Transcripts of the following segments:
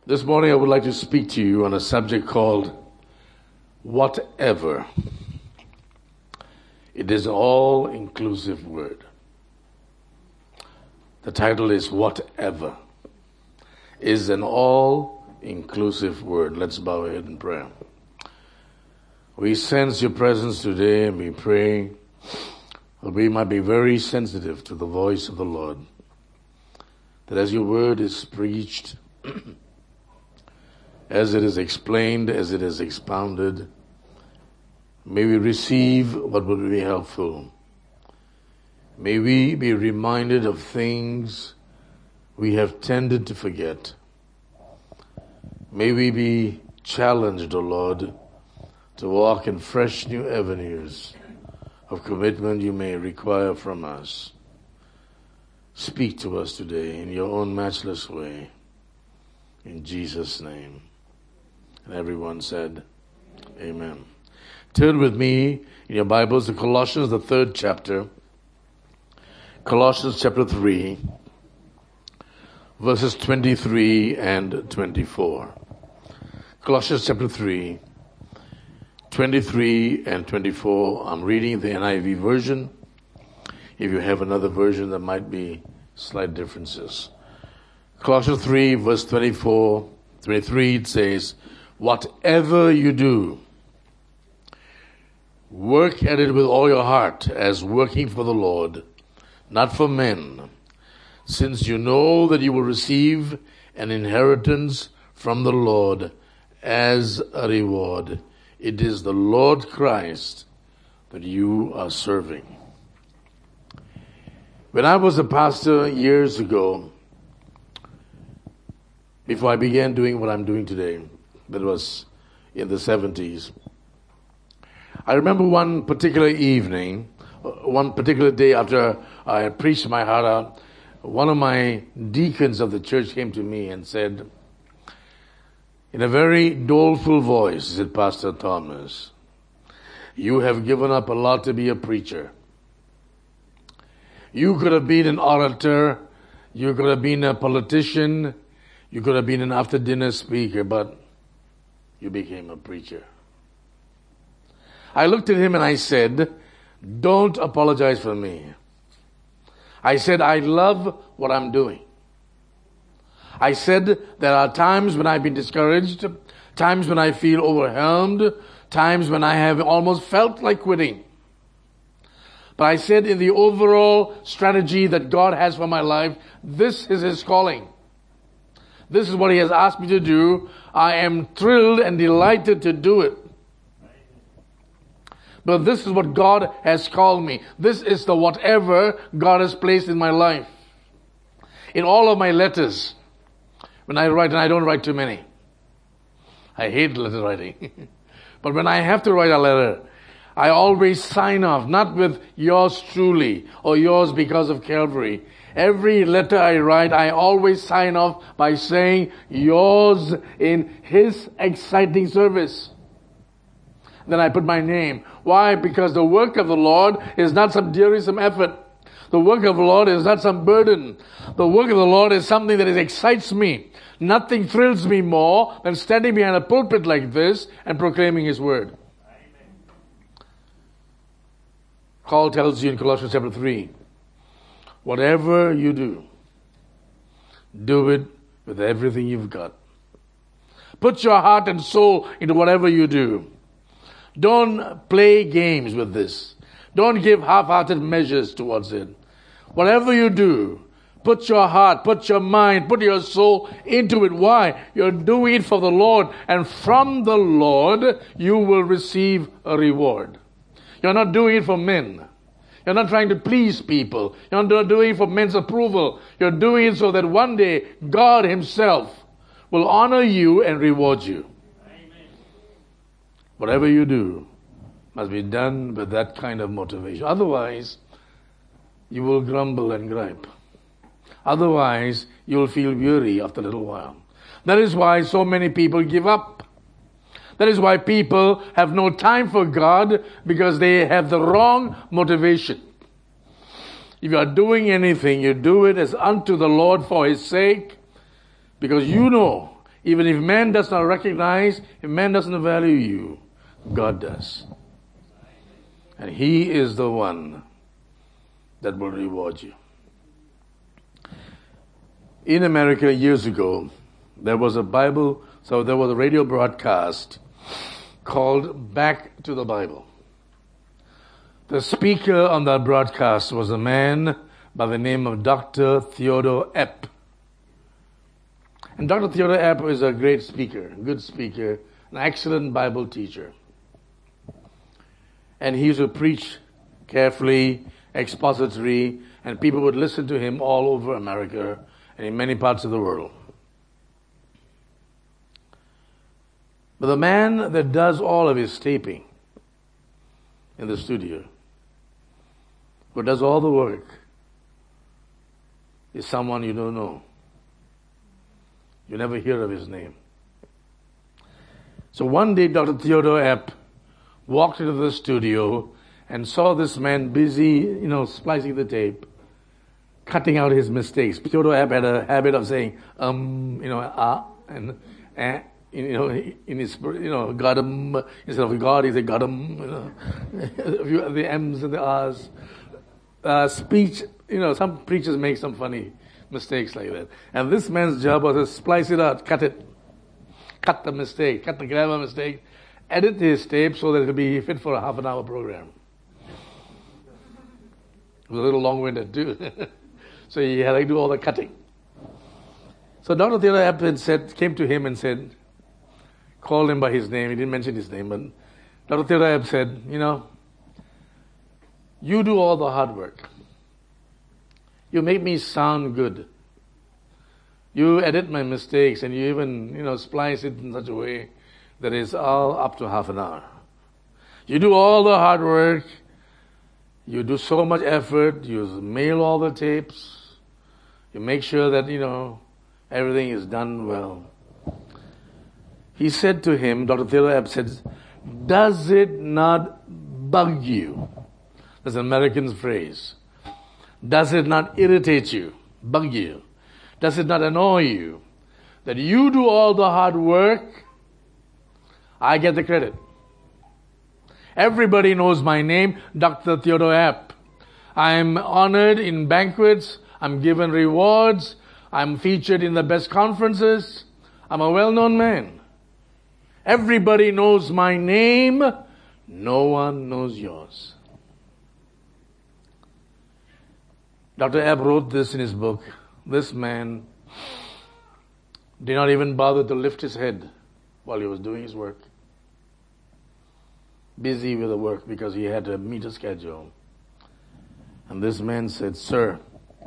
This morning I would like to speak to you on a subject called whatever. It is an all-inclusive word. The title is whatever. Is an all-inclusive word. Let's bow our head in prayer. We sense your presence today and we pray that we might be very sensitive to the voice of the Lord. That as your word is preached, as it is explained, as it is expounded, may we receive what would be helpful. May we be reminded of things we have tended to forget. May we be challenged, O Lord, to walk in fresh new avenues of commitment you may require from us. Speak to us today in your own matchless way. In Jesus' name. And everyone said, Amen. Turn with me in your Bibles to Colossians, the 3rd chapter. Colossians chapter 3, verses 23 and 24. Colossians chapter 3, 23 and 24. I'm reading the NIV version. If you have another version, there might be slight differences. Colossians 3, verse 23, it says, whatever you do, work at it with all your heart, as working for the Lord, not for men, since you know that you will receive an inheritance from the Lord as a reward. It is the Lord Christ that you are serving. When I was a pastor years ago, before I began doing what I'm doing today, that was in the 70s, I remember one particular evening, one particular day after I had preached my heart out, one of my deacons of the church came to me and said, in a very doleful voice, he said, Pastor Thomas, you have given up a lot to be a preacher. You could have been an orator, you could have been a politician, you could have been an after-dinner speaker, but you became a preacher. I looked at him and I said, don't apologize for me. I said, I love what I'm doing. I said, there are times when I've been discouraged, times when I feel overwhelmed, times when I have almost felt like quitting. But I said, in the overall strategy that God has for my life, this is His calling. This is what He has asked me to do. I am thrilled and delighted to do it. But this is what God has called me. This is the whatever God has placed in my life. In all of my letters, when I write, and I don't write too many. I hate letter writing. But when I have to write a letter, I always sign off, not with yours truly or yours because of Calvary. Every letter I write, I always sign off by saying yours in His exciting service. Then I put my name. Why? Because the work of the Lord is not some wearisome effort. The work of the Lord is not some burden. The work of the Lord is something that excites me. Nothing thrills me more than standing behind a pulpit like this and proclaiming His word. Paul tells you in Colossians chapter 3, whatever you do, do it with everything you've got. Put your heart and soul into whatever you do. Don't play games with this. Don't give half-hearted measures towards it. Whatever you do, put your heart, put your mind, put your soul into it. Why? You're doing it for the Lord, and from the Lord you will receive a reward. You're not doing it for men. You're not trying to please people. You're not doing it for men's approval. You're doing it so that one day God Himself will honor you and reward you. Amen. Whatever you do must be done with that kind of motivation. Otherwise, you will grumble and gripe. Otherwise, you'll feel weary after a little while. That is why so many people give up. That is why people have no time for God, because they have the wrong motivation. If you are doing anything, you do it as unto the Lord for His sake, because you know Even if man does not recognize, if man doesn't value you, God does. And He is the one that will reward you. In America years ago, there was a radio broadcast called Back to the Bible. The speaker on that broadcast was a man by the name of Dr. Theodore Epp. And Dr. Theodore Epp is a great speaker, good speaker, an excellent Bible teacher. And he used to preach carefully, expository, and people would listen to him all over America and in many parts of the world. But the man that does all of his taping in the studio, who does all the work, is someone you don't know. You never hear of his name. So one day Dr. Theodore Epp walked into the studio and saw this man busy, splicing the tape, cutting out his mistakes. Theodore Epp had a habit of saying, and in his, God, instead of God, he said, God, the M's and the R's. Speech, some preachers make some funny mistakes like that. And this man's job was to splice it out, cut it. Cut the mistake, cut the grammar mistake, edit his tape so that it would be fit for a half-an-hour program. It was a little long-winded too. So he had to do all the cutting. So Dr. Theodore Epp came to him and said, called him by his name. He didn't mention his name, but Dr. Theodore Epp said, you do all the hard work. You make me sound good. You edit my mistakes and you even, splice it in such a way that it's all up to half an hour. You do all the hard work. You do so much effort. You mail all the tapes. You make sure that, everything is done well. He said to him, Dr. Theodore Epp said, does it not bug you? That's an American phrase. Does it not irritate you, bug you? Does it not annoy you that you do all the hard work? I get the credit. Everybody knows my name, Dr. Theodore Epp. I'm honored in banquets. I'm given rewards. I'm featured in the best conferences. I'm a well-known man. Everybody knows my name. No one knows yours. Dr. Epp wrote this in his book. This man did not even bother to lift his head while he was doing his work. Busy with the work because he had to meet a schedule. And this man said, sir,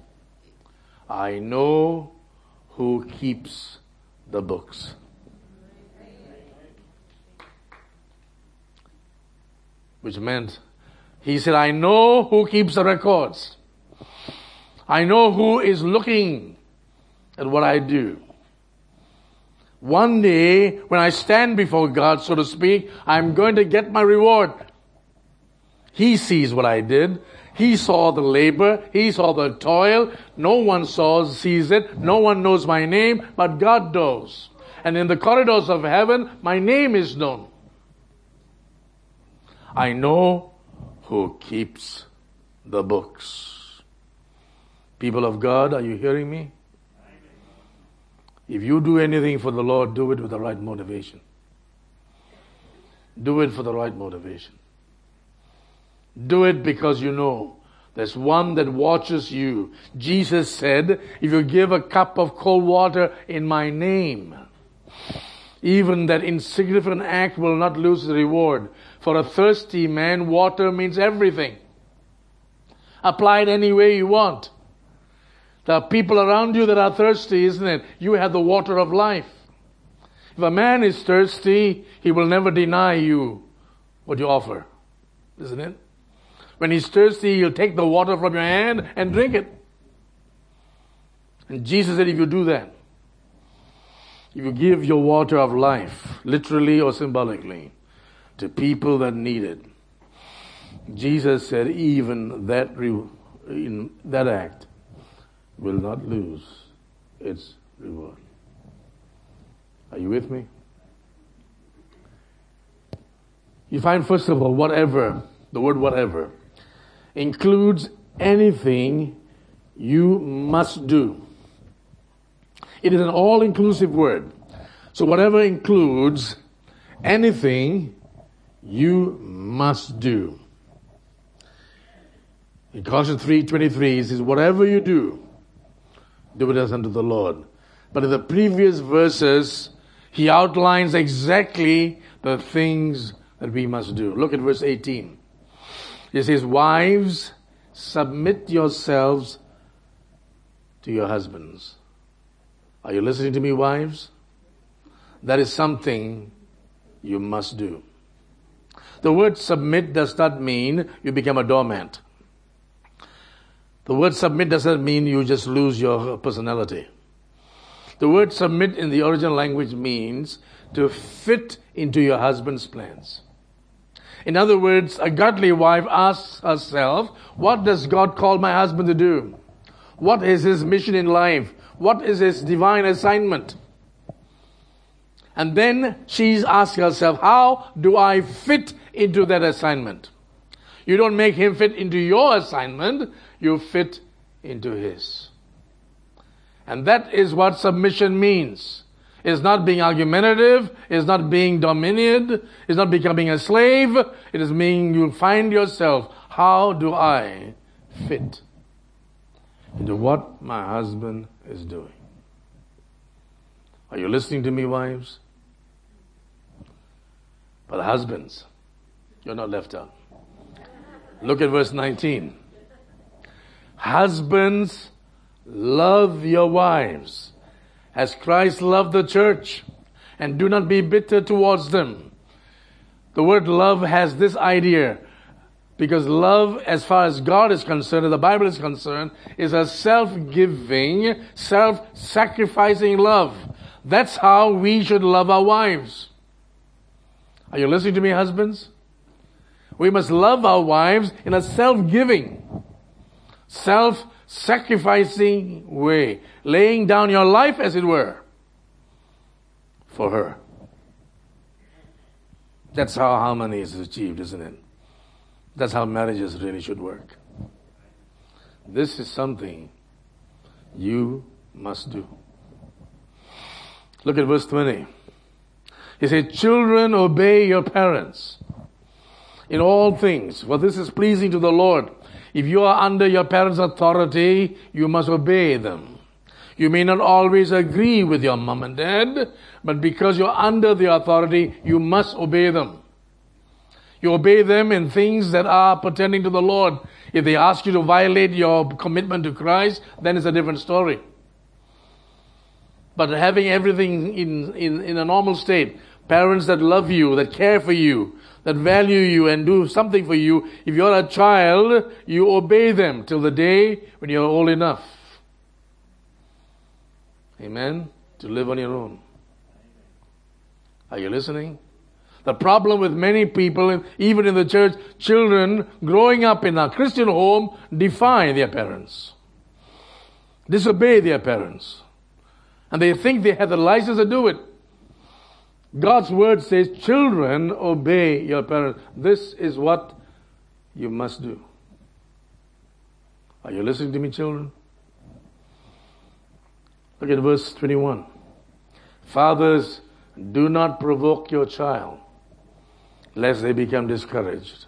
I know who keeps the books. Which meant, he said, I know who keeps the records. I know who is looking at what I do. One day, when I stand before God, so to speak, I'm going to get my reward. He sees what I did. He saw the labor. He saw the toil. No one sees it. No one knows my name, but God knows. And in the corridors of heaven, my name is known. I know who keeps the books. People of God, are you hearing me? If you do anything for the Lord, do it with the right motivation. Do it for the right motivation. Do it because you know there's one that watches you. Jesus said, if you give a cup of cold water in my name, even that insignificant act will not lose the reward. For a thirsty man, water means everything. Apply it any way you want. There are people around you that are thirsty, isn't it? You have the water of life. If a man is thirsty, he will never deny you what you offer, isn't it? When he's thirsty, he'll take the water from your hand and drink it. And Jesus said, if you do that, if you give your water of life, literally or symbolically, to people that need it, Jesus said, even that in that act will not lose its reward. Are you with me? You find, first of all, whatever, the word whatever, includes anything you must do. It is an all-inclusive word. So whatever includes anything you must do. In Colossians 3:23, it says, whatever you do, do it as unto the Lord. But in the previous verses, he outlines exactly the things that we must do. Look at verse 18. It says, wives, submit yourselves to your husbands. Are you listening to me, wives? That is something you must do. The word submit does not mean you become a doormat. The word submit does not mean you just lose your personality. The word submit in the original language means to fit into your husband's plans. In other words, a godly wife asks herself, what does God call my husband to do? What is his mission in life? What is his divine assignment? And then she's asking herself, how do I fit into that assignment? You don't make him fit into your assignment, you fit into his. And that is what submission means. It's not being argumentative, it's not being dominated, it's not becoming a slave, it is meaning you find yourself, how do I fit into what my husband is doing? Are you listening to me, wives? But husbands, you're not left out. Look at verse 19. Husbands, love your wives as Christ loved the church, and do not be bitter towards them. The word love has this idea, because love, as far as God is concerned, and the Bible is concerned, is a self-giving, self-sacrificing love. That's how we should love our wives. Are you listening to me, husbands? We must love our wives in a self-giving, self-sacrificing way, laying down your life, as it were, for her. That's how harmony is achieved, isn't it? That's how marriages really should work. This is something you must do. Look at verse 20. He said, children, obey your parents in all things, for this is pleasing to the Lord. If you are under your parents' authority, you must obey them. You may not always agree with your mom and dad, but because you're under the authority, you must obey them. You obey them in things that are pertaining to the Lord. If they ask you to violate your commitment to Christ, then it's a different story. But having everything in a normal state, parents that love you, that care for you, that value you and do something for you, if you're a child, you obey them till the day when you're old enough. Amen? To live on your own. Are you listening? The problem with many people, even in the church, children growing up in a Christian home defy their parents, disobey their parents, and they think they have the license to do it. God's word says, children, obey your parents. This is what you must do. Are you listening to me, children? Look at verse 21. Fathers, do not provoke your child, lest they become discouraged.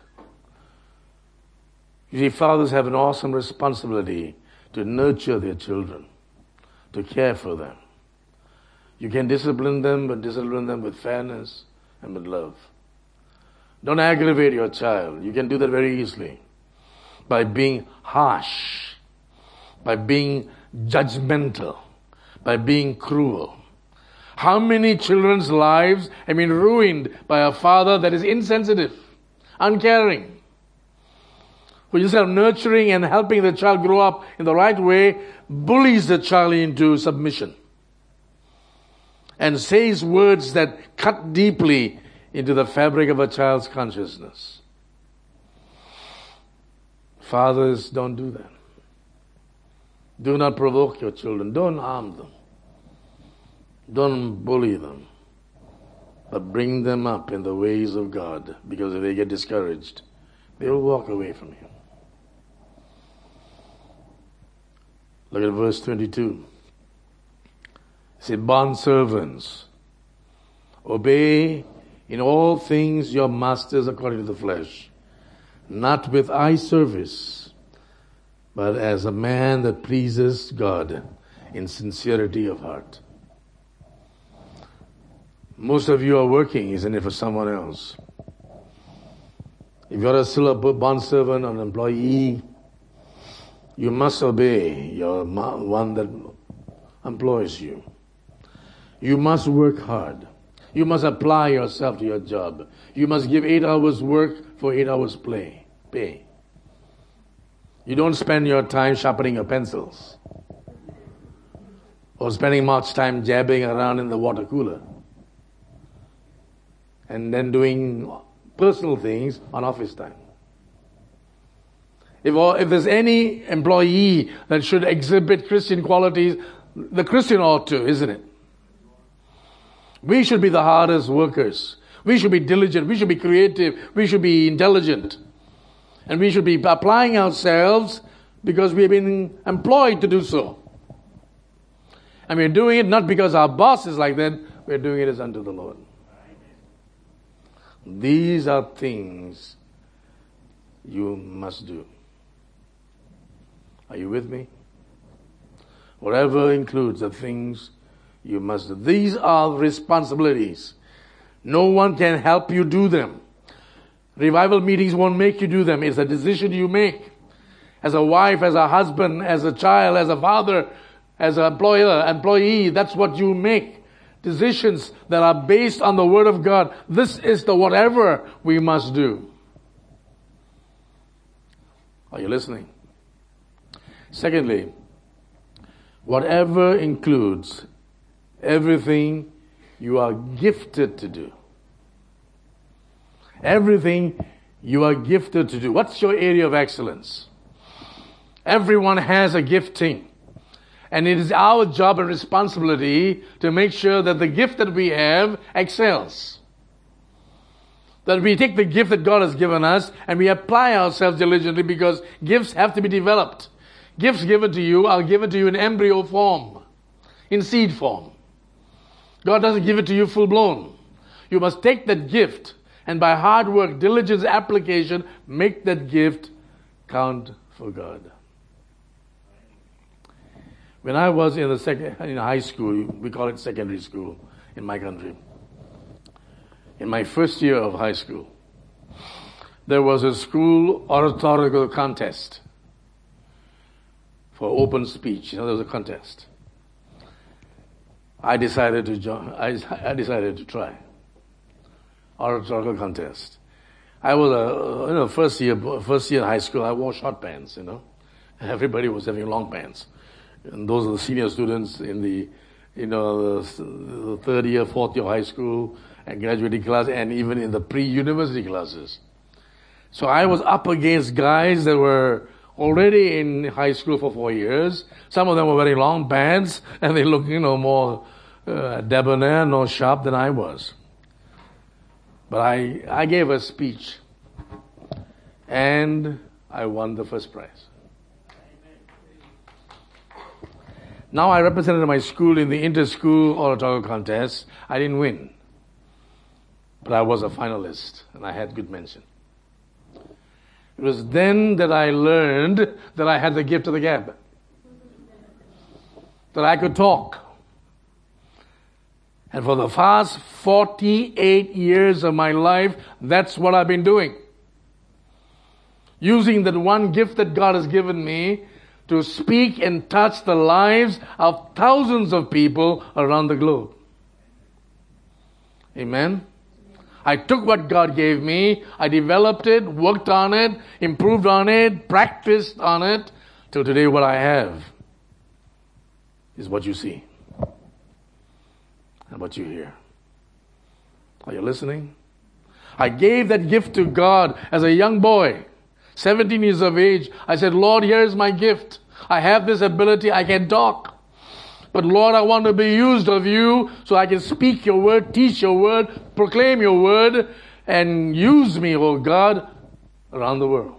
You see, fathers have an awesome responsibility to nurture their children, to care for them. You can discipline them, but discipline them with fairness and with love. Don't aggravate your child. You can do that very easily by being harsh, by being judgmental, by being cruel. How many children's lives have been ruined by a father that is insensitive, uncaring, who instead of nurturing and helping the child grow up in the right way, bullies the child into submission and says words that cut deeply into the fabric of a child's consciousness. Fathers, don't do that. Do not provoke your children. Don't harm them. Don't bully them. but bring them up in the ways of God, because if they get discouraged, they will walk away from you. Look at verse 22. It says, bondservants, obey in all things your masters according to the flesh, not with eye service, but as a man that pleases God in sincerity of heart. Most of you are working, isn't it, for someone else? If you're still a bondservant or an employee, you must obey your one that employs you. You must work hard. You must apply yourself to your job. You must give 8 hours work for 8 hours pay. You don't spend your time sharpening your pencils or spending much time jabbing around in the water cooler and then doing personal things on office time. If there's any employee that should exhibit Christian qualities, the Christian ought to, isn't it? We should be the hardest workers. We should be diligent. We should be creative. We should be intelligent. And we should be applying ourselves because we have been employed to do so. And we're doing it not because our boss is like that. We're doing it as unto the Lord. These are things you must do. Are you with me? Whatever includes the things you must do. These are responsibilities. No one can help you do them. Revival meetings won't make you do them. It's a decision you make. As a wife, as a husband, as a child, as a father, as an employee, that's what you make. Decisions that are based on the Word of God. This is the whatever we must do. Are you listening? Secondly, whatever includes everything you are gifted to do. Everything you are gifted to do. What's your area of excellence? Everyone has a gifting. And it is our job and responsibility to make sure that the gift that we have excels. That we take the gift that God has given us and we apply ourselves diligently, because gifts have to be developed. Gifts given to you are given to you in embryo form, in seed form. God doesn't give it to you full blown. You must take that gift and by hard work, diligence, application, make that gift count for God. When I was in high school, we call it secondary school in my country. In my first year of high school, there was a school oratorical contest for open speech. There was a contest. I decided to join. I decided to try oratorical contest. I was first year in high school. I wore short pants. Everybody was having long pants. And those are the senior students in the third year, fourth year of high school and graduating class, and even in the pre-university classes. So I was up against guys that were already in high school for 4 years. Some of them were wearing long pants, and they looked, more debonair, more sharp than I was. But I gave a speech, and I won the first prize. Now I represented my school in the inter-school oratorical contest. I didn't win, but I was a finalist, and I had good mention. It was then that I learned that I had the gift of the gab, that I could talk. And for the past 48 years of my life, that's what I've been doing. Using that one gift that God has given me to speak and touch the lives of thousands of people around the globe. Amen? I took what God gave me, I developed it, worked on it, improved on it, practiced on it, till today what I have is what you see and what you hear. Are you listening? I gave that gift to God as a young boy, 17 years of age. I said, Lord, here is my gift. I have this ability. I can talk. But Lord, I want to be used of you so I can speak your word, teach your word, proclaim your word, and use me, oh God, around the world.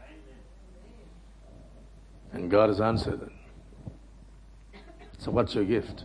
And God has answered it. So what's your gift?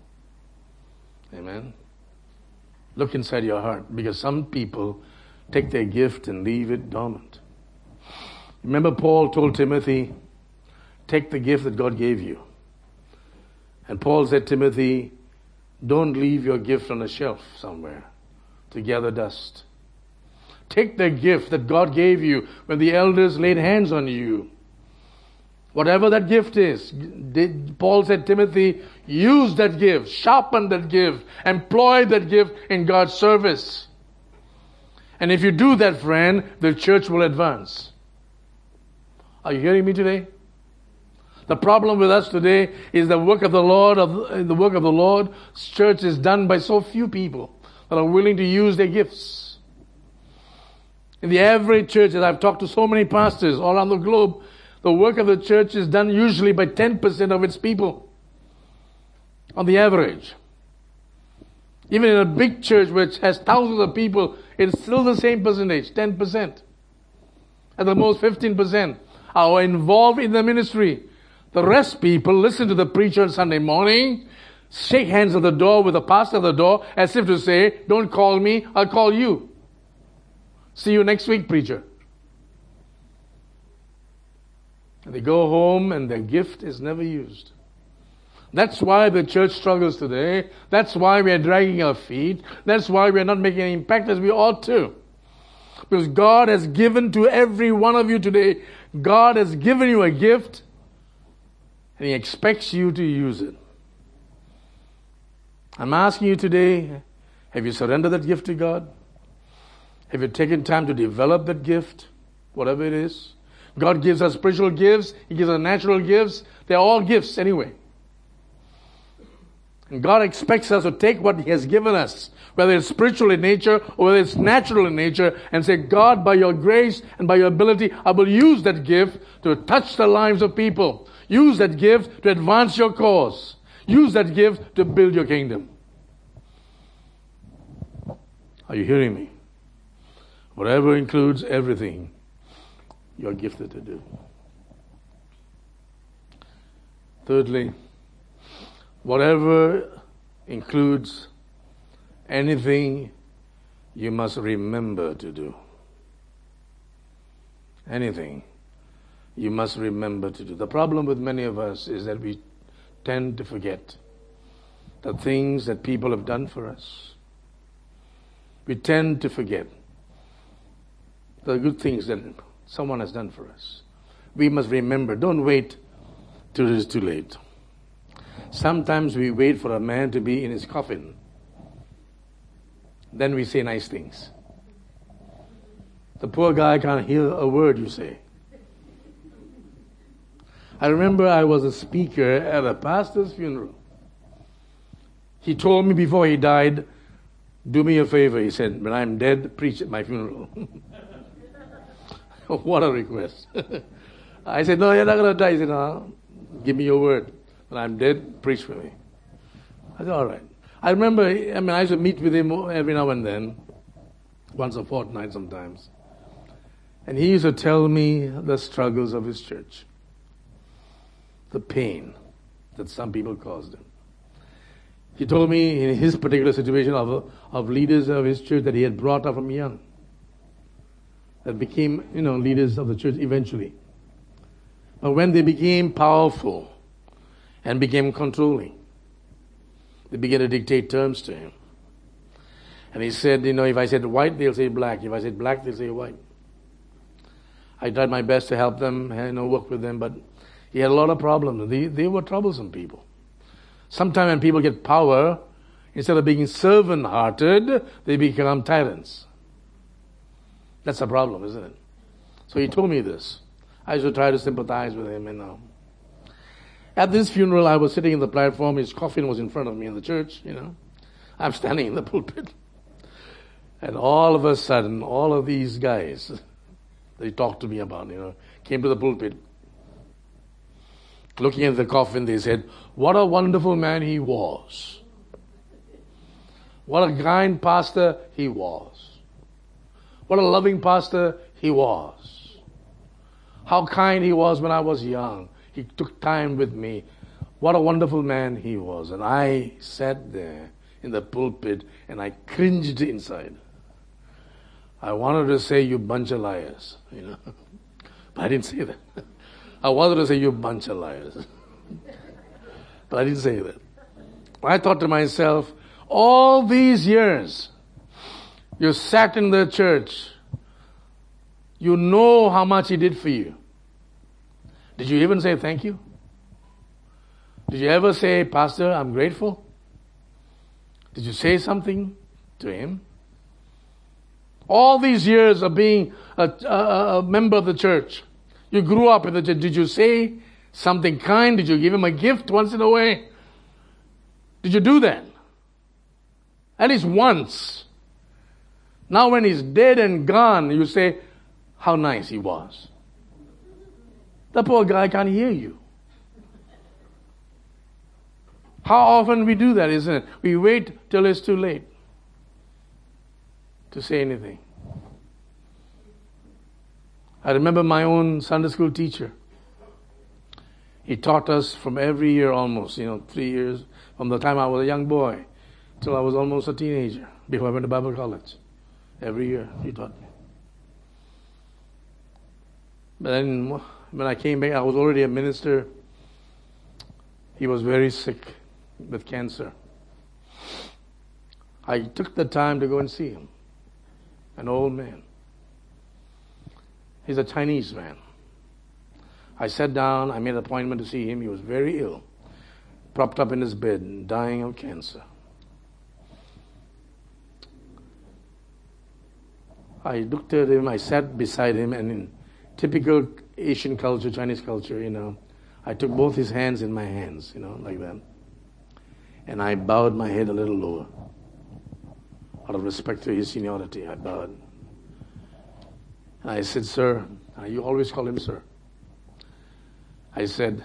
Amen. Look inside your heart, because some people take their gift and leave it dormant. Remember, Paul told Timothy, take the gift that God gave you. And Paul said, Timothy, don't leave your gift on a shelf somewhere to gather dust. Take the gift that God gave you when the elders laid hands on you. Whatever that gift is, Paul said, Timothy, use that gift, sharpen that gift, employ that gift in God's service. And if you do that, friend, the church will advance. Are you hearing me today? The problem with us today is the work of the Lord's church is done by so few people that are willing to use their gifts. In the average church, as I've talked to so many pastors all around the globe, the work of the church is done usually by 10% of its people. On the average. Even in a big church which has thousands of people, it's still the same percentage, 10%. At the most 15% are involved in the ministry. The rest people listen to the preacher on Sunday morning, shake hands at the door with the pastor at the door, as if to say, don't call me, I'll call you. See you next week, preacher. And they go home and their gift is never used. That's why the church struggles today. That's why we are dragging our feet. That's why we are not making an impact as we ought to. Because God has given to every one of you today, God has given you a gift, and He expects you to use it. I'm asking you today, have you surrendered that gift to God? Have you taken time to develop that gift, whatever it is? God gives us spiritual gifts. He gives us natural gifts. They're all gifts anyway. And God expects us to take what He has given us, whether it's spiritual in nature or whether it's natural in nature, and say, God, by your grace and by your ability, I will use that gift to touch the lives of people. Use that gift to advance your cause. Use that gift to build your kingdom. Are you hearing me? Whatever includes everything, you're gifted to do. Thirdly, whatever includes anything, you must remember to do. Anything, you must remember to do. The problem with many of us is that we tend to forget the things that people have done for us. We tend to forget the good things that someone has done for us. We must remember. Don't wait till it is too late. Sometimes we wait for a man to be in his coffin. Then we say nice things. The poor guy can't hear a word you say. I remember I was a speaker at a pastor's funeral. He told me before he died, do me a favor. He said, when I'm dead, preach at my funeral. What a request. I said, no, you're not going to die. He said, no, give me your word. When I'm dead, preach for me. I said, all right. I remember, I used to meet with him every now and then, once a fortnight sometimes. And he used to tell me the struggles of his church, the pain that some people caused him. He told me in his particular situation of leaders of his church that he had brought up from young, that became, leaders of the church eventually. But when they became powerful and became controlling, they began to dictate terms to him. And he said, if I said white, they'll say black. If I said black, they'll say white. I tried my best to help them, work with them, but he had a lot of problems. They were troublesome people. Sometimes when people get power, instead of being servant-hearted, they become tyrants. That's a problem, isn't it? So he told me this. I used to try to sympathize with him. At this funeral, I was sitting in the platform. His coffin was in front of me in the church, I'm standing in the pulpit. And all of a sudden, all of these guys, they talked to me about, came to the pulpit. Looking at the coffin, they said, what a wonderful man he was. What a kind pastor he was. What a loving pastor he was. How kind he was when I was young. He took time with me. What a wonderful man he was. And I sat there in the pulpit and I cringed inside. I wanted to say, you bunch of liars, But I didn't say that. I wanted to say, you bunch of liars. But I didn't say that. I thought to myself, all these years, you sat in the church. You know how much he did for you. Did you even say thank you? Did you ever say, Pastor, I'm grateful? Did you say something to him? All these years of being a member of the church, you grew up in the church. Did you say something kind? Did you give him a gift once in a way? Did you do that? At least once. Now when he's dead and gone, you say, how nice he was. The poor guy can't hear you. How often we do that, isn't it? We wait till it's too late to say anything. I remember my own Sunday school teacher. He taught us from every year almost, 3 years, from the time I was a young boy till I was almost a teenager, before I went to Bible college. Every year he taught me. But then when I came back, I was already a minister. He was very sick with cancer. I took the time to go and see him. An old man. He's a Chinese man. I sat down, I made an appointment to see him. He was very ill, propped up in his bed, dying of cancer. I looked at him, I sat beside him, and in typical Asian culture, Chinese culture, I took both his hands in my hands, like that. And I bowed my head a little lower. Out of respect to his seniority, I bowed. And I said, sir, you always call him sir. I said,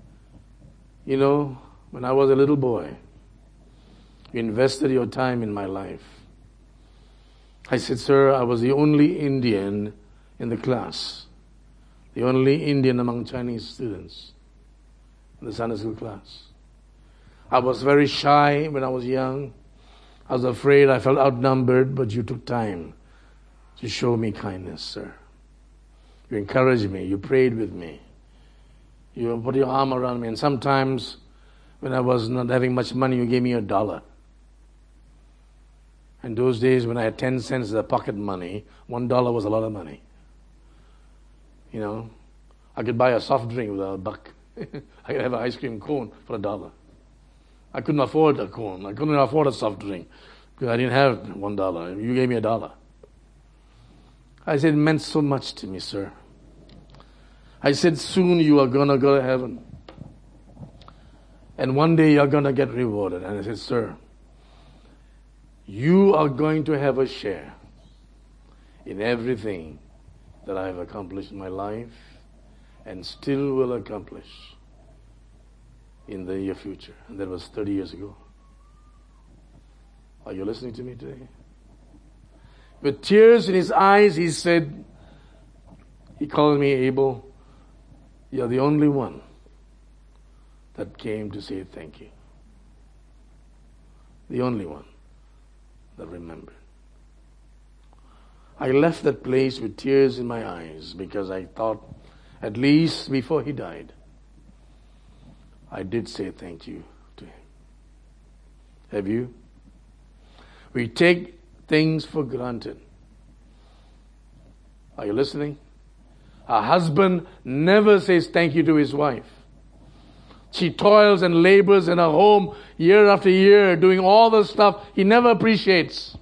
when I was a little boy, you invested your time in my life. I said, sir, I was the only Indian in the class. The only Indian among Chinese students in the Sunday school class. I was very shy when I was young. I was afraid, I felt outnumbered, but you took time to show me kindness, sir. You encouraged me, you prayed with me. You put your arm around me, and sometimes when I was not having much money, you gave me $1. And those days when I had 10 cents as a pocket money, $1 was a lot of money. I could buy a soft drink with $1. I could have an ice cream cone for $1. I couldn't afford a cone. I couldn't afford a soft drink because I didn't have $1. You gave me $1. I said, it meant so much to me, sir. I said, soon you are going to go to heaven. And one day you're going to get rewarded. And I said, sir, you are going to have a share in everything that I have accomplished in my life and still will accomplish in the near future. And that was 30 years ago. Are you listening to me today? With tears in his eyes, he said, he called me Abel. You're the only one that came to say thank you. The only one that remembered. I left that place with tears in my eyes because I thought, at least before he died, I did say thank you to him. Have you? We take things for granted. Are you listening? A husband never says thank you to his wife. She toils and labors in her home year after year, doing all the stuff he never appreciates.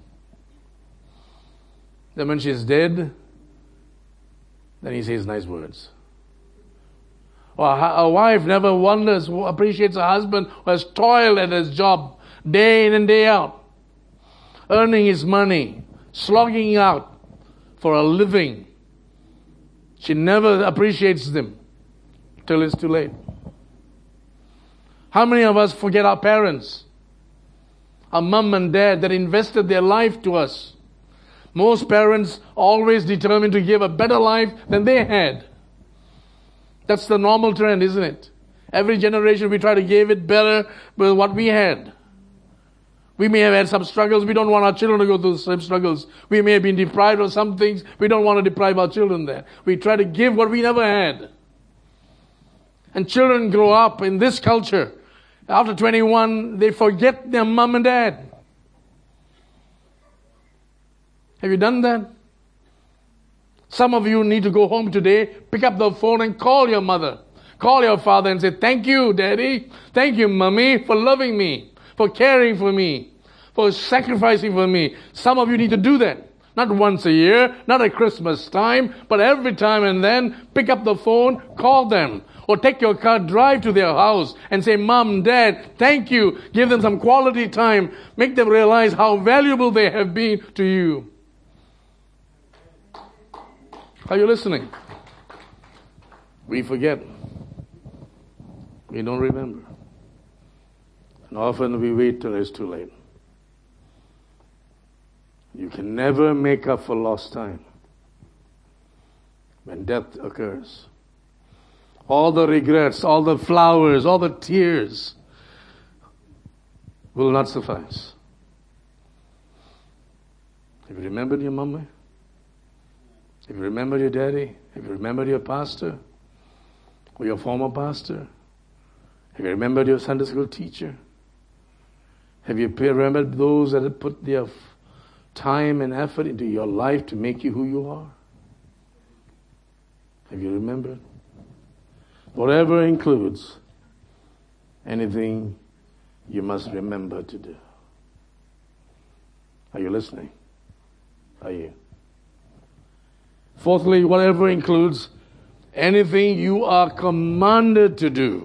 Then when she's dead, then he says nice words. Or a wife never appreciates a husband who has toiled at his job day in and day out, earning his money, slogging out for a living. She never appreciates them till it's too late. How many of us forget our parents? Our mom and dad that invested their life to us. Most parents always determined to give a better life than they had. That's the normal trend, isn't it? Every generation we try to give it better with what we had. We may have had some struggles. We don't want our children to go through the same struggles. We may have been deprived of some things. We don't want to deprive our children that. We try to give what we never had. And children grow up in this culture. After 21, they forget their mom and dad. Have you done that? Some of you need to go home today, pick up the phone and call your mother. Call your father and say, thank you, Daddy. Thank you, Mommy, for loving me, for caring for me, for sacrificing for me. Some of you need to do that. Not once a year, not at Christmas time, but every time and then pick up the phone, call them. Or take your car, drive to their house and say, Mom, Dad, thank you. Give them some quality time. Make them realize how valuable they have been to you. Are you listening? We forget. We don't remember. And often we wait till it's too late. You can never make up for lost time when death occurs. All the regrets, all the flowers, all the tears will not suffice. Have you remembered your mama? Have you remembered your daddy? Have you remembered your pastor? Or your former pastor? Have you remembered your Sunday school teacher? Have you remembered those that have put their time and effort into your life to make you who you are? Have you remembered? Whatever includes anything you must remember to do. Are you listening? Are you? Fourthly, whatever includes anything you are commanded to do.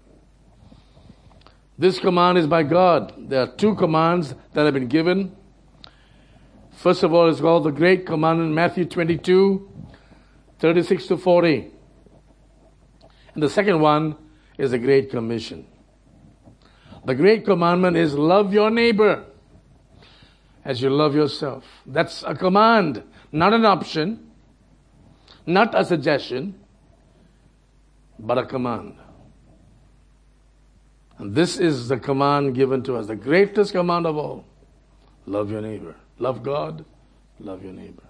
This command is by God. There are two commands that have been given. First of all, it's called the Great Commandment, Matthew 22, 36 to 40. And the second one is the Great Commission. The Great Commandment is love your neighbor as you love yourself. That's a command, not an option, not a suggestion, but a command. And this is the command given to us, the greatest command of all. Love your neighbor. Love God, love your neighbor.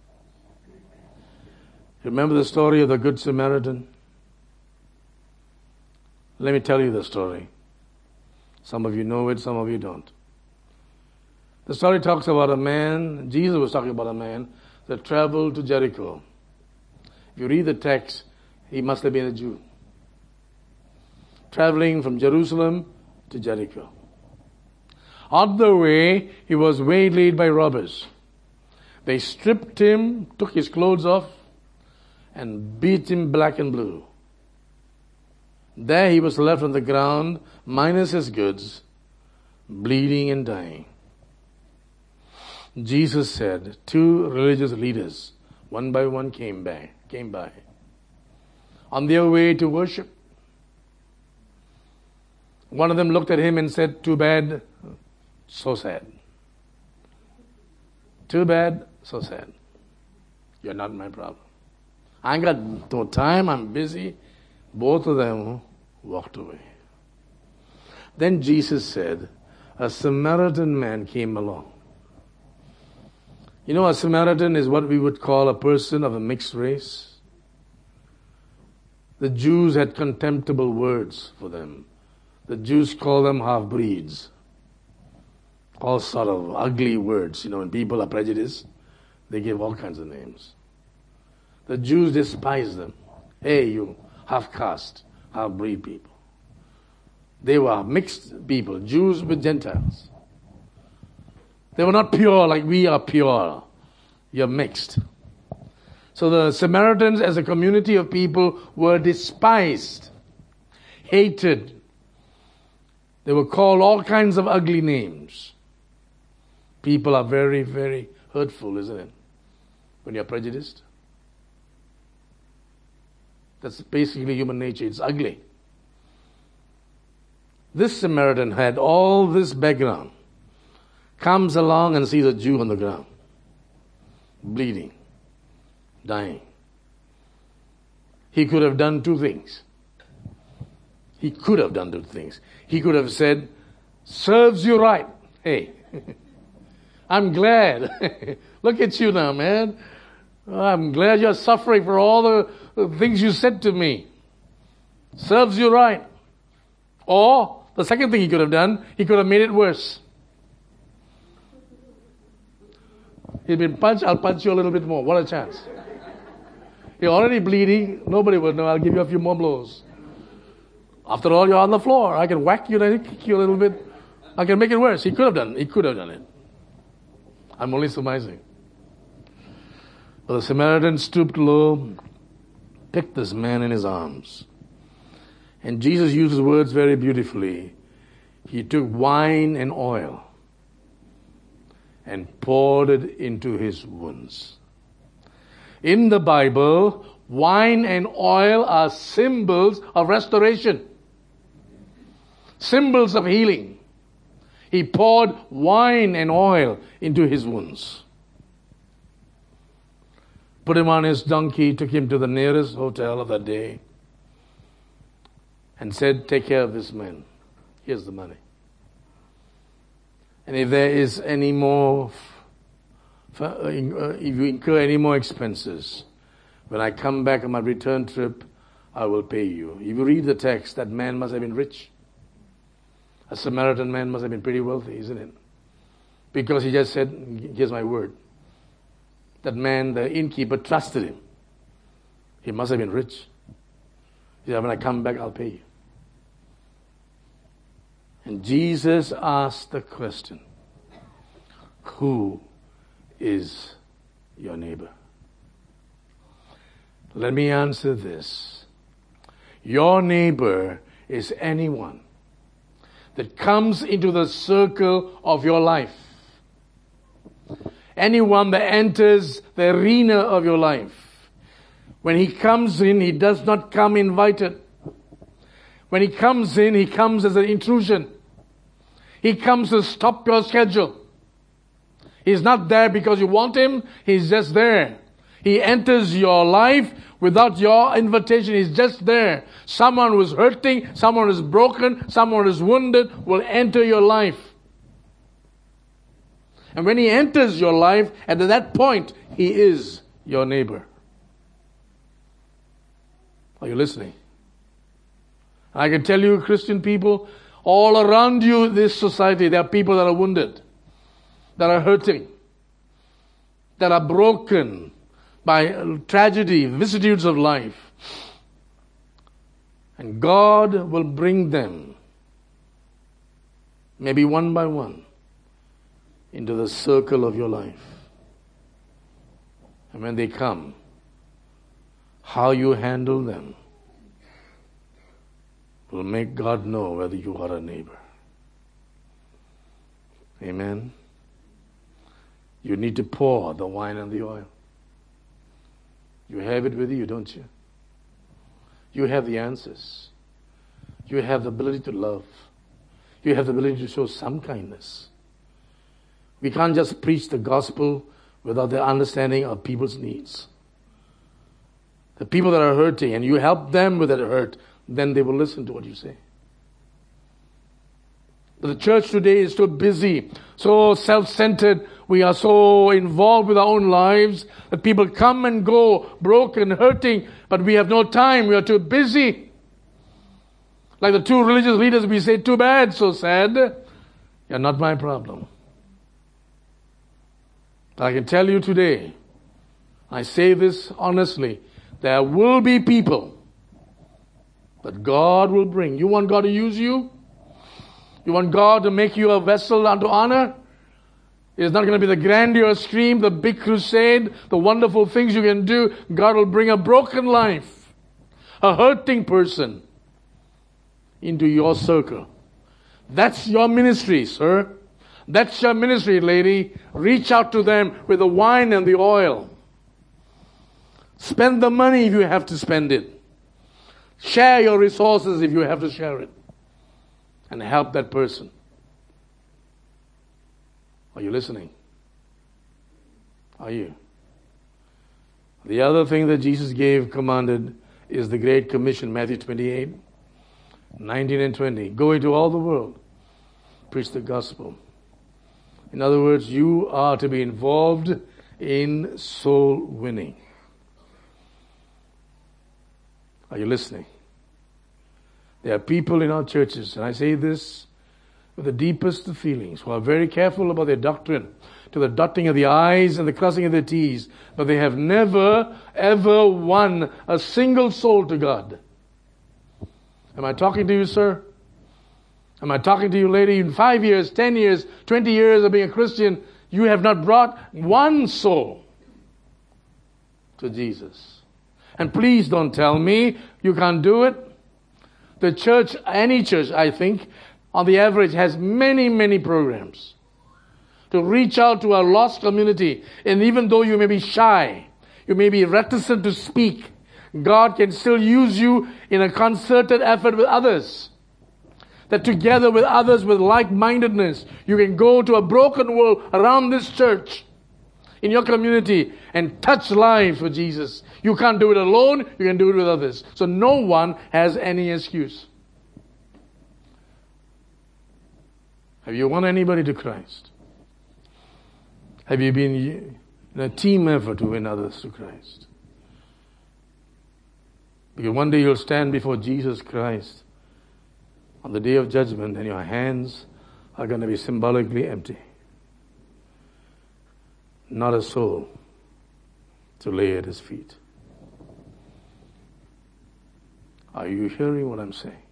Remember the story of the Good Samaritan? Let me tell you the story. Some of you know it, some of you don't. The story talks about a man, Jesus was talking about a man that traveled to Jericho. If you read the text, he must have been a Jew. Traveling from Jerusalem to Jericho. On the way, he was waylaid by robbers. They stripped him, took his clothes off, and beat him black and blue. There he was left on the ground, minus his goods, bleeding and dying. Jesus said, two religious leaders, one by one, came by. On their way to worship. One of them looked at him and said, too bad, so sad. Too bad, so sad. You're not my problem. I ain't got no time, I'm busy. Both of them walked away. Then Jesus said, a Samaritan man came along. You know, a Samaritan is what we would call a person of a mixed race. The Jews had contemptible words for them. The Jews call them half-breeds. All sort of ugly words. You know, when people are prejudiced, they give all kinds of names. The Jews despise them. Hey, you half-caste, half-breed people. They were mixed people, Jews with Gentiles. They were not pure like we are pure. You're mixed. So the Samaritans as a community of people were despised, hated. They were called all kinds of ugly names. People are very, very hurtful, isn't it? When you're prejudiced. That's basically human nature. It's ugly. This Samaritan had all this background. Comes along and sees a Jew on the ground, bleeding, dying. He could have done two things. He could have done two things. He could have said, serves you right. Hey, I'm glad. Look at you now, man. I'm glad you're suffering for all the things you said to me. Serves you right. Or, the second thing he could have done, he could have made it worse. He'd been punched, I'll punch you a little bit more. What a chance. You're already bleeding. Nobody would know. I'll give you a few more blows. After all, you're on the floor. I can whack you and kick you a little bit. I can make it worse. He could have done it. I'm only surmising. But the Samaritan stooped low, picked this man in his arms. And Jesus uses words very beautifully. He took wine and oil and poured it into his wounds. In the Bible, wine and oil are symbols of restoration, symbols of healing. He poured wine and oil into his wounds. Put him on his donkey, took him to the nearest hotel of that day, and said, take care of this man. Here's the money. And if there is any more, if you incur any more expenses, when I come back on my return trip, I will pay you. If you read the text, that man must have been rich. A Samaritan man must have been pretty wealthy, isn't it? Because he just said, here's my word. That man, the innkeeper, trusted him. He must have been rich. He said, when I come back, I'll pay you. And Jesus asked the question, who is your neighbor? Let me answer this. Your neighbor is anyone that comes into the circle of your life. Anyone that enters the arena of your life. When he comes in, he does not come invited. When he comes in, he comes as an intrusion. He comes to stop your schedule. He's not there because you want him. He's just there. He enters your life without your invitation. He's just there. Someone who is hurting, someone who is broken, someone who is wounded will enter your life. And when he enters your life, at that point, he is your neighbor. Are you listening? I can tell you, Christian people, all around you, this society, there are people that are wounded, that are hurting, that are broken by tragedy, vicissitudes of life. And God will bring them, maybe one by one, into the circle of your life. And when they come, how you handle them will make God know whether you are a neighbor. Amen. You need to pour the wine and the oil. You have it with you, don't you? You have the answers. You have the ability to love. You have the ability to show some kindness. We can't just preach the gospel without the understanding of people's needs. The people that are hurting, and you help them with that hurt, then they will listen to what you say. The church today is so busy, so self-centered. We are so involved with our own lives that people come and go, broken, hurting, but we have no time. We are too busy. Like the two religious leaders, we say, too bad, so sad. You're not my problem. But I can tell you today, I say this honestly, there will be people that God will bring. You want God to use you? You want God to make you a vessel unto honor? It's not going to be the grandiose stream, the big crusade, the wonderful things you can do. God will bring a broken life, a hurting person into your circle. That's your ministry, sir. That's your ministry, lady. Reach out to them with the wine and the oil. Spend the money if you have to spend it. Share your resources if you have to share it. and help that person. Are you listening? Are you? The other thing that Jesus commanded, is the Great Commission, Matthew 28, 19 and 20. Go into all the world, preach the gospel. In other words, you are to be involved in soul winning. Are you listening? There are people in our churches, and I say this with the deepest of feelings, who are very careful about their doctrine, to the dotting of the I's and the crossing of the T's, but they have never, ever won a single soul to God. Am I talking to you, sir? Am I talking to you, lady? In 5 years, 10 years, 20 years of being a Christian, you have not brought one soul to Jesus. And please don't tell me you can't do it. The church, any church, I think, on the average, has many, many programs to reach out to a lost community. And even though you may be shy, you may be reticent to speak, God can still use you in a concerted effort with others. That together with others with like-mindedness, you can go to a broken world around this church, in your community, and touch lives for Jesus. You can't do it alone, you can do it with others. So no one has any excuse. Have you won anybody to Christ? Have you been in a team effort to win others to Christ? Because one day you'll stand before Jesus Christ on the day of judgment, and your hands are going to be symbolically empty. Not a soul to lay at His feet. Are you hearing what I'm saying?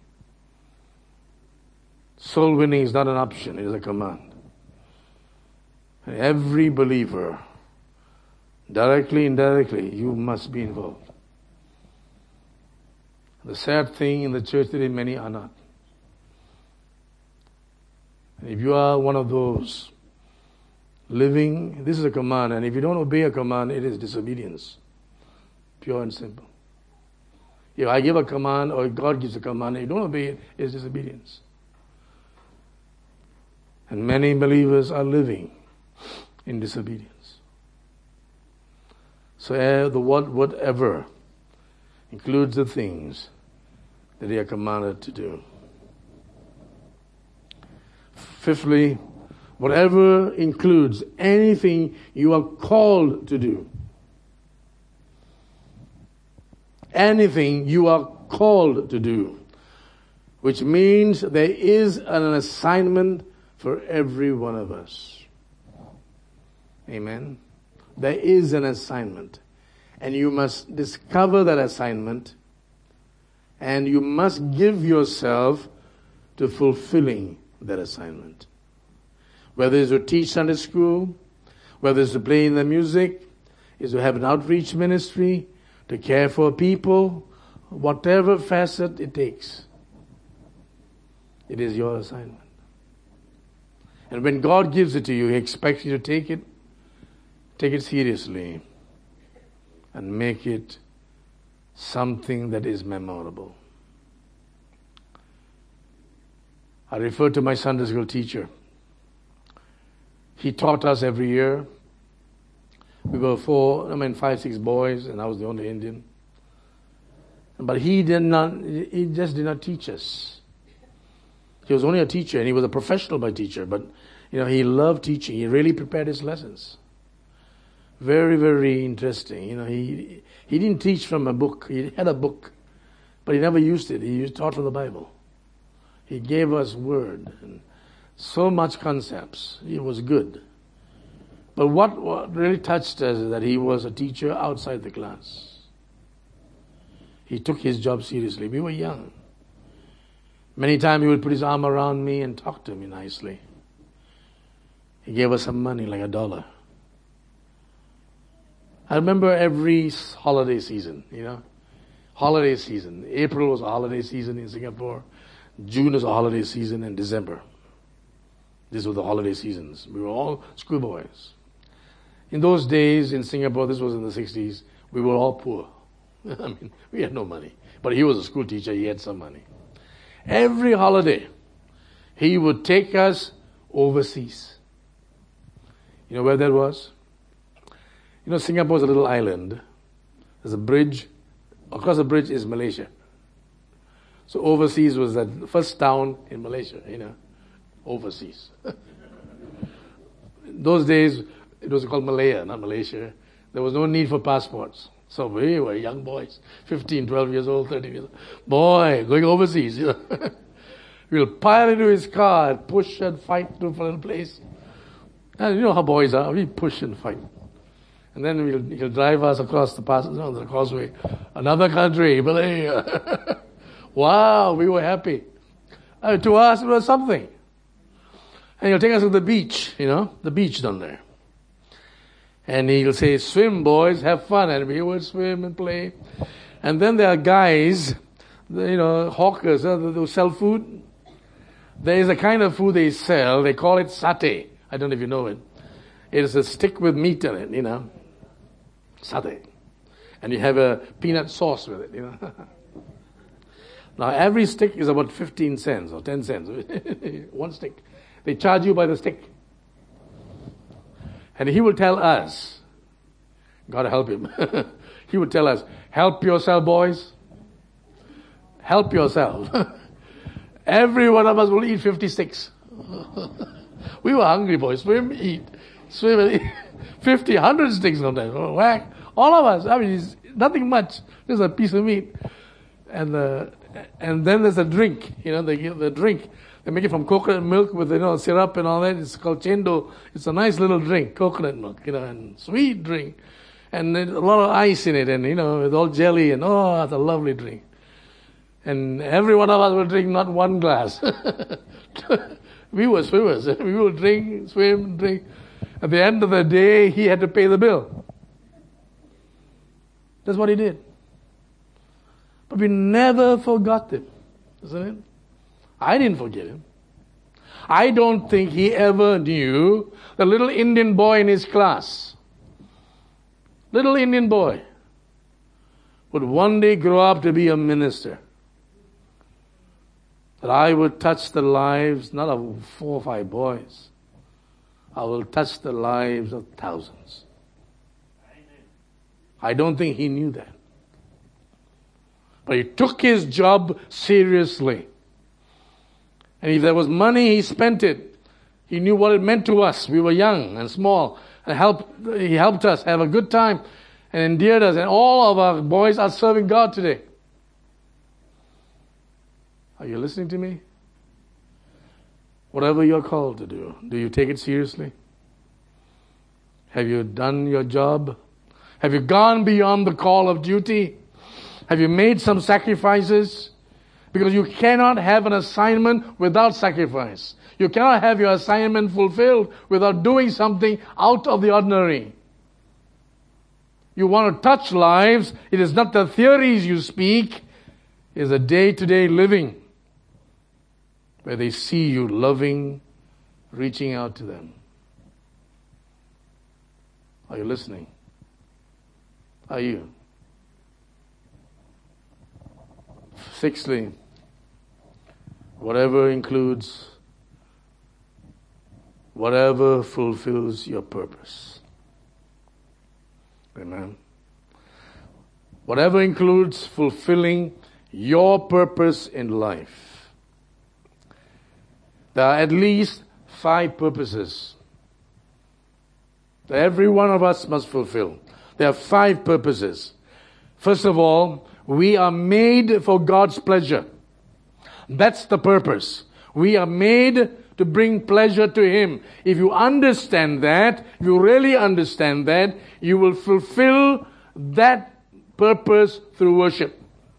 Soul winning is not an option, it is a command. And every believer, directly, indirectly, you must be involved. The sad thing in the church today, many are not. And if you are one of those living, this is a command, and if you don't obey a command, it is disobedience. Pure and simple. If I give a command, or God gives a command, and you don't obey it, it is disobedience. And many believers are living in disobedience. So the whatever includes the things that they are commanded to do. Fifthly, whatever includes anything you are called to do. Anything you are called to do. Which means there is an assignment for every one of us. Amen. There is an assignment. And you must discover that assignment. And you must give yourself to fulfilling that assignment. Whether it's to teach Sunday school, whether it's to play in the music, is to have an outreach ministry, to care for people, whatever facet it takes. It is your assignment. And when God gives it to you, He expects you to take it seriously, and make it something that is memorable. I refer to my Sunday school teacher. He taught us every year. We were 5, 6 boys, and I was the only Indian. But he just did not teach us. He was only a teacher, and he was a professional by teacher, but he loved teaching. He really prepared his lessons. Very, very interesting. He didn't teach from a book. He had a book, but he never used it. He taught from the Bible. He gave us word and so much concepts. He was good. But what really touched us is that he was a teacher outside the class. He took his job seriously. We were young. Many times he would put his arm around me and talk to me nicely. He gave us some money, like $1. I remember every holiday season, holiday season. April was a holiday season in Singapore. June was a holiday season, and December. These were the holiday seasons. We were all schoolboys. In those days in Singapore, this was in the 60s, we were all poor. We had no money. But he was a school teacher, he had some money. Every holiday, He would take us overseas. You know where that was? You know, Singapore is a little island. There's a bridge. Across the bridge is Malaysia. So overseas was that first town in Malaysia, overseas. In those days, it was called Malaya, not Malaysia. There was no need for passports. So we were young boys, 15, 12 years old, 13 years old. Boy, going overseas. We'll pile into his car and push and fight to a little place. And you know how boys are. We push and fight. And then he'll drive us across the causeway. Another country, Malaya. Wow, we were happy. To us, it was something. And he'll take us to the beach, the beach down there. And he'll say, swim, boys, have fun. And we would swim and play. And then there are guys, hawkers who sell food. There is a kind of food they sell. They call it satay. I don't know if you know it. It is a stick with meat in it, Satay. And you have a peanut sauce with it, Now, every stick is about 15 cents or 10 cents. One stick. They charge you by the stick. And he will tell us, God help him. He would tell us, help yourself, boys. Help yourself. Every one of us will eat 50 sticks. We were hungry, boys. Swim, eat. Swim and eat. 50, 100 sticks sometimes. Whack. All of us. I mean, it's nothing much. Just a piece of meat. And then there's a drink. They give the drink. They make it from coconut milk with, syrup and all that. It's called chendol. It's a nice little drink, coconut milk, and sweet drink. And there's a lot of ice in it and, with all jelly and, it's a lovely drink. And every one of us will drink not one glass. We were swimmers. We will drink, swim, drink. At the end of the day, he had to pay the bill. That's what he did. But we never forgot him, isn't it? I didn't forget him. I don't think he ever knew the little Indian boy in his class. Little Indian boy would one day grow up to be a minister. That I would touch the lives, not of 4 or 5 boys. I will touch the lives of thousands. I don't think he knew that. But he took his job seriously. And if there was money, he spent it. He knew what it meant to us. We were young and small. And he helped us have a good time and endeared us. And all of our boys are serving God today. Are you listening to me? Whatever you're called to do you take it seriously? Have you done your job? Have you gone beyond the call of duty? Have you made some sacrifices? Because you cannot have an assignment without sacrifice. You cannot have your assignment fulfilled without doing something out of the ordinary. You want to touch lives. It is not the theories you speak. It is a day-to-day living where they see you loving, reaching out to them. Are you listening? Are you? Sixthly, whatever fulfills your purpose. Amen. Whatever includes fulfilling your purpose in life. There are at least 5 purposes that every one of us must fulfill. There are 5 purposes. First of all, we are made for God's pleasure. That's the purpose. We are made to bring pleasure to Him. If you understand that, if you really understand that, you will fulfill that purpose through worship.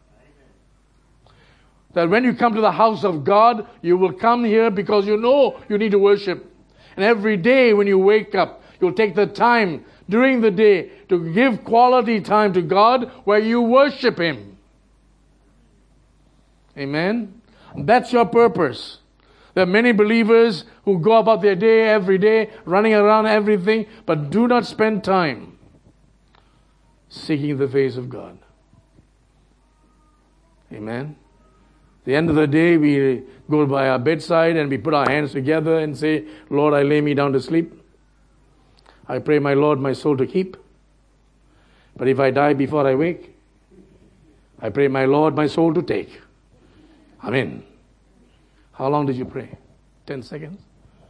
That when you come to the house of God, you will come here because you know you need to worship. And every day when you wake up, you'll take the time during the day to give quality time to God where you worship Him. Amen? That's your purpose. There are many believers who go about their day every day, running around everything, but do not spend time seeking the face of God. Amen? the end of the day, we go by our bedside and we put our hands together and say, Lord, I lay me down to sleep. I pray, my Lord, my soul to keep. But if I die before I wake, I pray, my Lord, my soul to take. Amen. How long did you pray? 10 seconds?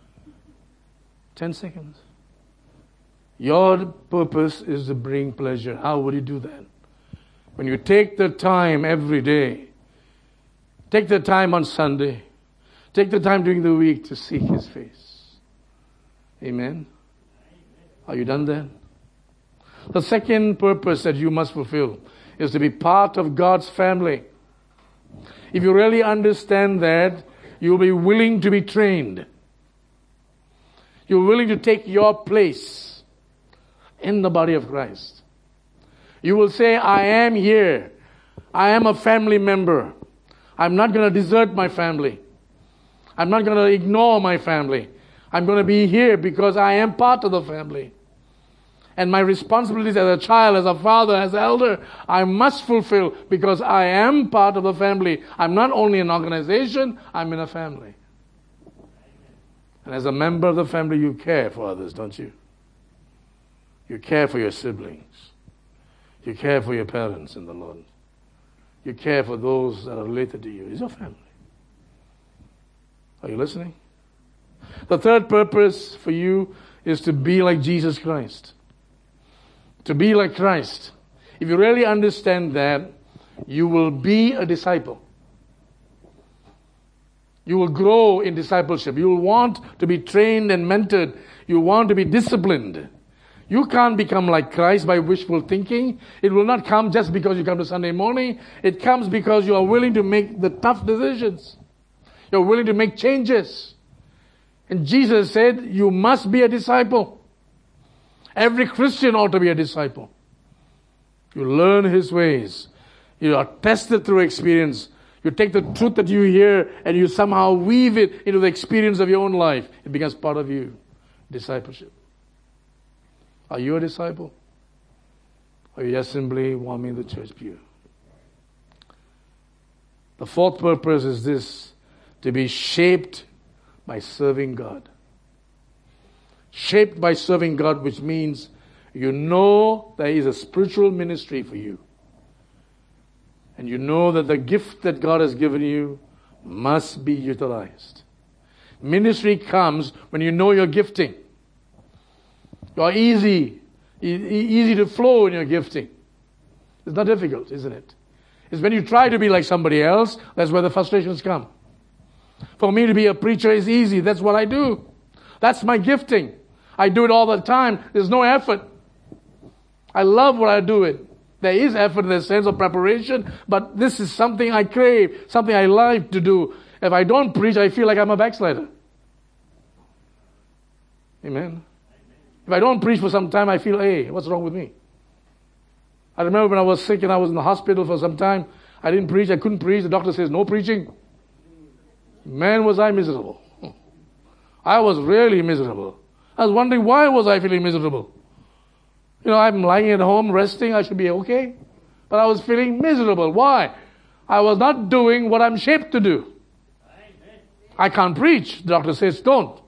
10 seconds. Your purpose is to bring pleasure. How would you do that? When you take the time every day, take the time on Sunday, take the time during the week to seek His face. Amen. Are you done then? The second purpose that you must fulfill is to be part of God's family. If you really understand that, you'll be willing to be trained. You're willing to take your place in the body of Christ. You will say, I am here. I am a family member. I'm not going to desert my family. I'm not going to ignore my family. I'm going to be here because I am part of the family. And my responsibilities as a child, as a father, as an elder, I must fulfill because I am part of the family. I'm not only an organization, I'm in a family. And as a member of the family, you care for others, don't you? You care for your siblings. You care for your parents in the Lord. You care for those that are related to you. It's your family. Are you listening? The third purpose for you is to be like Jesus Christ. To be like Christ. If you really understand that, you will be a disciple. You will grow in discipleship. You will want to be trained and mentored. You want to be disciplined. You can't become like Christ by wishful thinking. It will not come just because you come to Sunday morning. It comes because you are willing to make the tough decisions. You're willing to make changes. And Jesus said, you must be a disciple. Every Christian ought to be a disciple. You learn His ways. You are tested through experience. You take the truth that you hear and you somehow weave it into the experience of your own life. It becomes part of you. Discipleship. Are you a disciple? Or are you just simply warming the church pew? The fourth purpose is this: to be shaped by serving God. Shaped by serving God, which means you know there is a spiritual ministry for you. And you know that the gift that God has given you must be utilized. Ministry comes when you know your gifting. You're easy to flow in your gifting. It's not difficult, isn't it? It's when you try to be like somebody else, that's where the frustrations come. For me to be a preacher is easy. That's what I do. That's my gifting. I do it all the time. There's no effort. I love what I do it. There is effort in the sense of preparation, but this is something I crave, something I like to do. If I don't preach, I feel like I'm a backslider. Amen. If I don't preach for some time, I feel, hey, what's wrong with me? I remember when I was sick and I was in the hospital for some time, I didn't preach, I couldn't preach. The doctor says, no preaching. Man, was I miserable. I was really miserable. I was wondering, why was I feeling miserable? You know, I'm lying at home, resting, I should be okay. But I was feeling miserable. Why? I was not doing what I'm shaped to do. I can't preach. The doctor says, don't.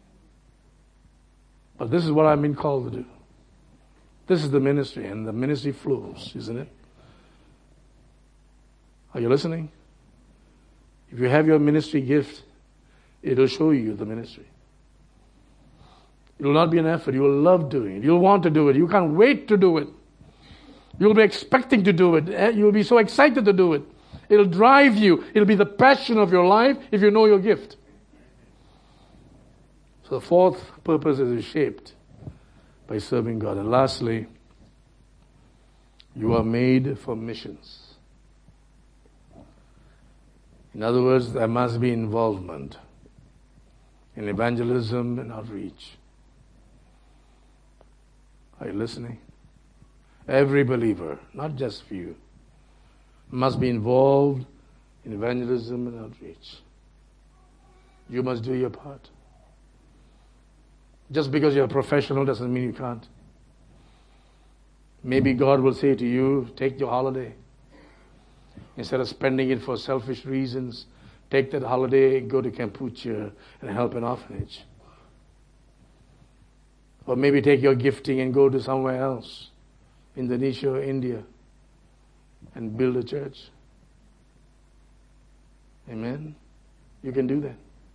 But this is what I've been called to do. This is the ministry, and the ministry flows, isn't it? Are you listening? If you have your ministry gift, it'll show you the ministry. It will not be an effort. You will love doing it. You'll want to do it. You can't wait to do it. You'll be expecting to do it. You'll be so excited to do it. It'll drive you. It'll be the passion of your life if you know your gift. So the fourth purpose is shaped by serving God. And lastly, you are made for missions. In other words, there must be involvement in evangelism and outreach. Are you listening? Every believer, not just few, must be involved in evangelism and outreach. You must do your part. Just because you're a professional doesn't mean you can't. Maybe God will say to you, take your holiday. Instead of spending it for selfish reasons, take that holiday, go to Cambodia and help an orphanage. Or maybe take your gifting and go to somewhere else, Indonesia or India, and build a church. Amen? You can do that.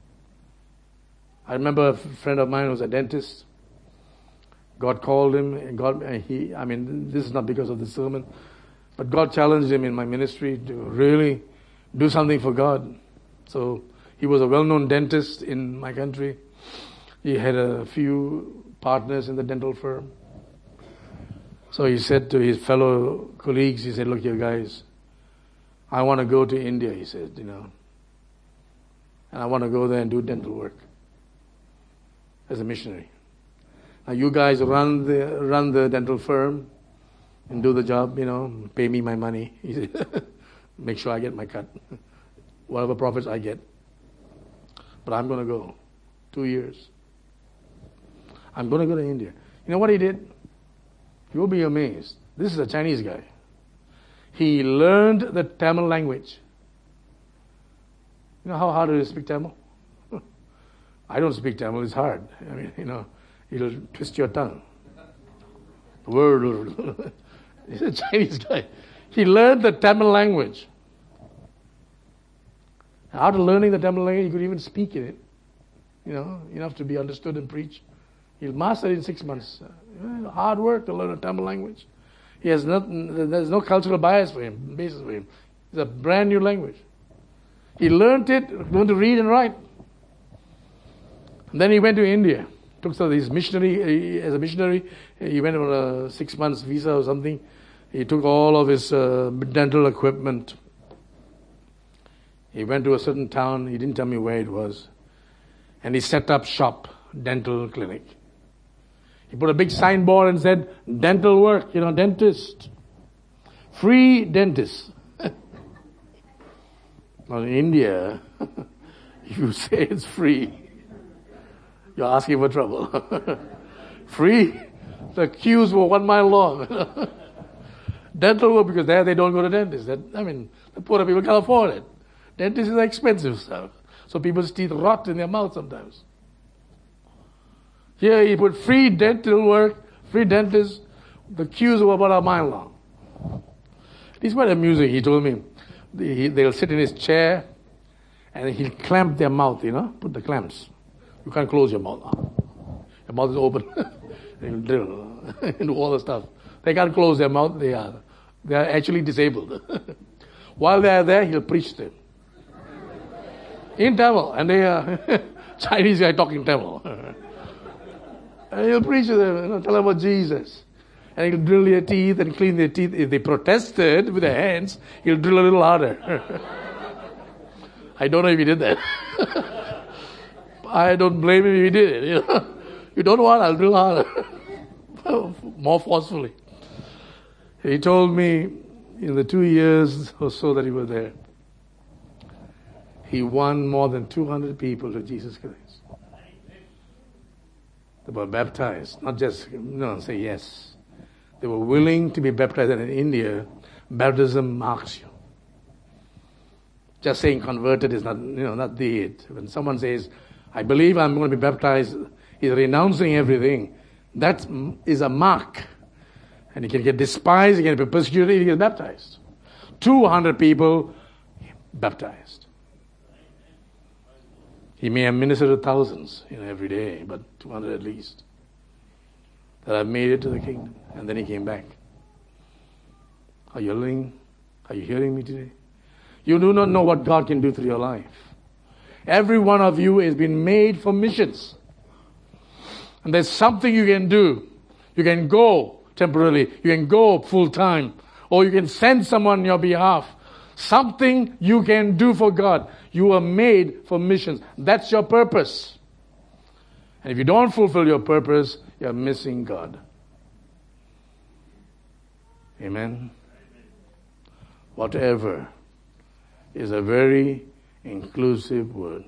I remember a friend of mine was a dentist. God called him, and this is not because of the sermon, but God challenged him in my ministry to really do something for God. So he was a well-known dentist in my country. He had a few partners in the dental firm. So he said to his fellow colleagues, he said, look here guys, I want to go to India, he said, and I want to go there and do dental work as a missionary. Now you guys run the dental firm and do the job, pay me my money. He said, make sure I get my cut, whatever profits I get. But I'm going to go 2 years. I'm going to go to India. You know what he did? You'll be amazed. This is a Chinese guy. He learned the Tamil language. You know how hard it is to speak Tamil? I don't speak Tamil. It's hard. It'll twist your tongue. Word. He's a Chinese guy. He learned the Tamil language. After learning the Tamil language, he could even speak in it. Enough to be understood and preached. He'll master it in 6 months. Hard work to learn a Tamil language. There's no cultural basis for him. It's a brand new language. He learned to read and write. And then he went to India. Took his missionary, as a missionary, he went on a 6 months visa or something. He took all of his dental equipment. He went to a certain town. He didn't tell me where it was. And he set up shop, dental clinic. He put a big signboard and said, dental work, dentist. Free dentist. Now in India, if you say it's free, you're asking for trouble. Free? The queues were 1 mile long. Dental work, because there they don't go to dentists. The poorer people can't afford it. Dentist is expensive stuff. So people's teeth rot in their mouth sometimes. Here he put free dental work, free dentists. The queues were about 1 mile long. It's quite amusing. He told me they'll sit in his chair and he'll clamp their mouth, put the clamps. You can't close your mouth now. Your mouth is open. They'll drill and do all the stuff. They can't close their mouth. They are actually disabled. While they are there, he'll preach them. In Tamil. And they are Chinese guy talking Tamil. And he'll preach to them, tell them about Jesus. And he'll drill their teeth and clean their teeth. If they protested with their hands, he'll drill a little harder. I don't know if he did that. I don't blame him if he did it. You don't want, I'll drill harder. More forcefully. He told me in the 2 years or so that he was there, he won more than 200 people to Jesus Christ. They were baptized, not just say yes. They were willing to be baptized. And in India, baptism marks you. Just saying converted is not the it. When someone says, I believe I'm going to be baptized, he's renouncing everything. That is a mark. And he can get despised, he can be persecuted if he gets baptized. 200 people baptized. He may have ministered to thousands, every day, but 200 at least that have made it to the kingdom. And then he came back. Are you listening? Are you hearing me today? You do not know what God can do through your life. Every one of you has been made for missions. And there's something you can do. You can go temporarily. You can go full time. Or you can send someone on your behalf. Something you can do for God. You are made for missions. That's your purpose. And if you don't fulfill your purpose, you're missing God. Amen. Whatever is a very inclusive word.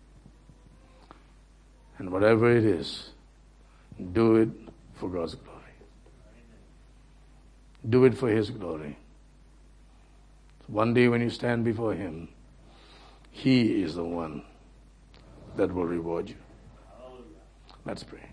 And whatever it is, do it for God's glory. Do it for His glory. One day when you stand before Him, He is the one that will reward you. Let's pray.